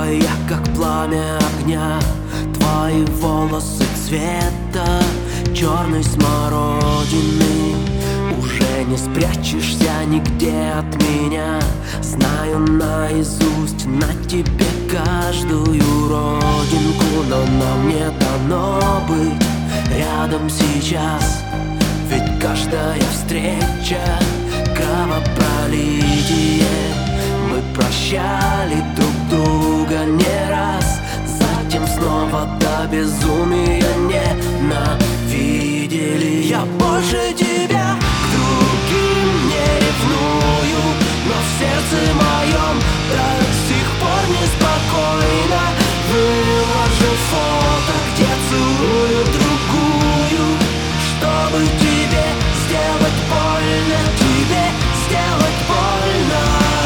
Твоя, как пламя огня, твои волосы цвета черной смородины. Уже не спрячешься нигде от меня. Знаю наизусть на тебе каждую родинку, но нам не дано быть рядом сейчас. Ведь каждая встреча — кровопролитие. Мы прощали друг друга не раз, затем снова до безумия ненавидели. Я больше тебя к другим не ревную, но в сердце моем до сих пор неспокойно. Выложу фото, где целую другую, чтобы тебе сделать больно, тебе сделать больно,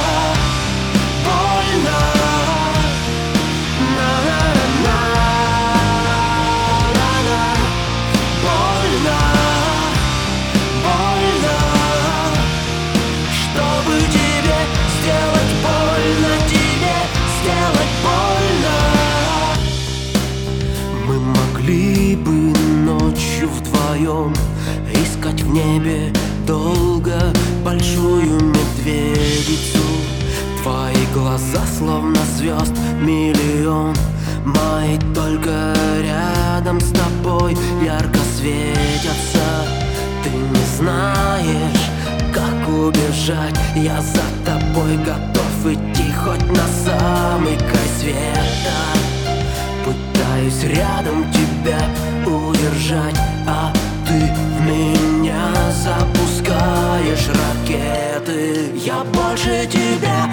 больно. На-на-на-на, больно, больно. Чтобы тебе сделать больно, тебе сделать больно. Мы могли бы ночью вдвоем искать в небе долго большую медведицу. Твои глаза словно звезд миллион, мои только рядом с тобой ярко светятся. Ты не знаешь, как убежать, я за тобой готов идти хоть на самый край света. Пытаюсь рядом тебя удержать, а ты в меня запускаешь ракеты. Я больше тебя